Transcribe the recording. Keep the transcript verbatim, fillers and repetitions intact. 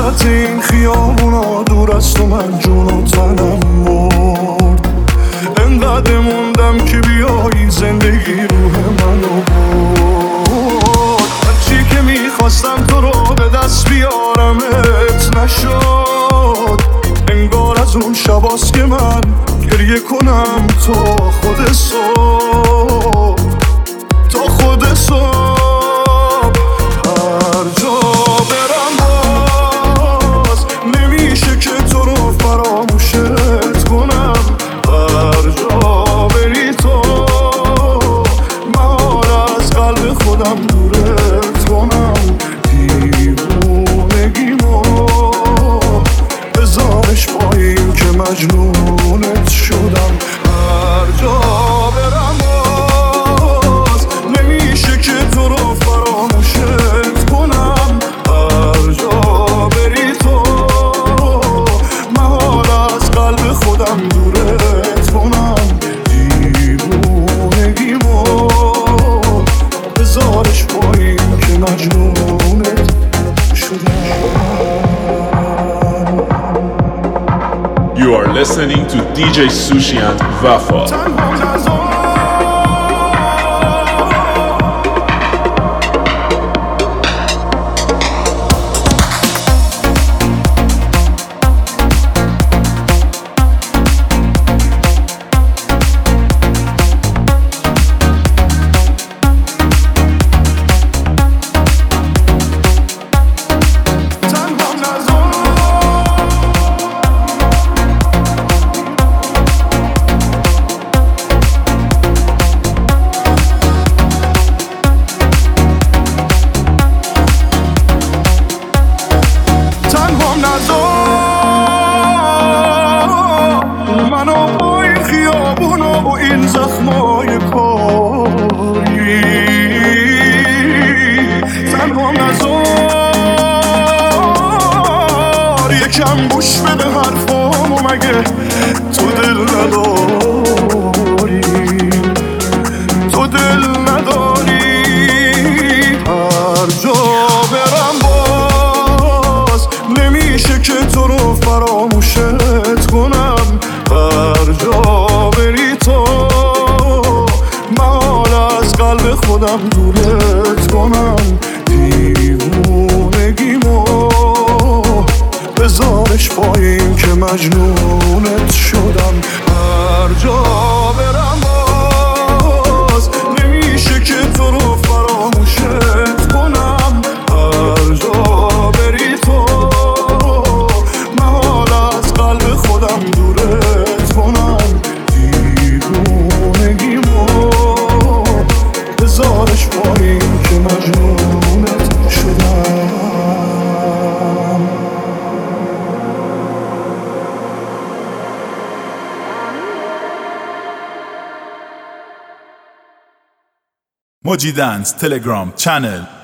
وسط این خیابونا دور از تو من جون و تنم مرد. انقدر موندم که بیایی زندگی روح منو برد. هرچی که میخواستم تو رو به دست بیارمت نشد. انگار از اون شباست که من گریه کنم تو خود صبح، تا خود صبح. هر جا برم باز نمیشه که تو رو فراموشت کنم. هر جا بری تو من از قلب خودم دورت کنم. دیوونگیمو بذارش پایین که مجنونت شدم. هر جا برم باز نمیشه که تو رو فراموشت کنم. هر جا بری تو من حال از قلب خودم دورت کنم. دیوونگیمو بذارش پایین که مجنونت شدم. You are listening to D J Sushi and Wafa. یکم گوش بده حرفامو، مگه تو دل نداری؟ تو دل نداری؟ هر جا برم باز نمیشه که تو رو فراموشت کنم. هر جا بری تو من حال از قلب خودم دورت کنم. دیوونگیمو بذارش پایین که مجنونت شدم. هر جا برم باز نمیشه که تو رو فراموشت کنم. هر جا بری تو من حال از قلب خودم دورت کنم. دیوونگیمو بذارش پایین که مجنونت شدم. Moji Dance Telegram channel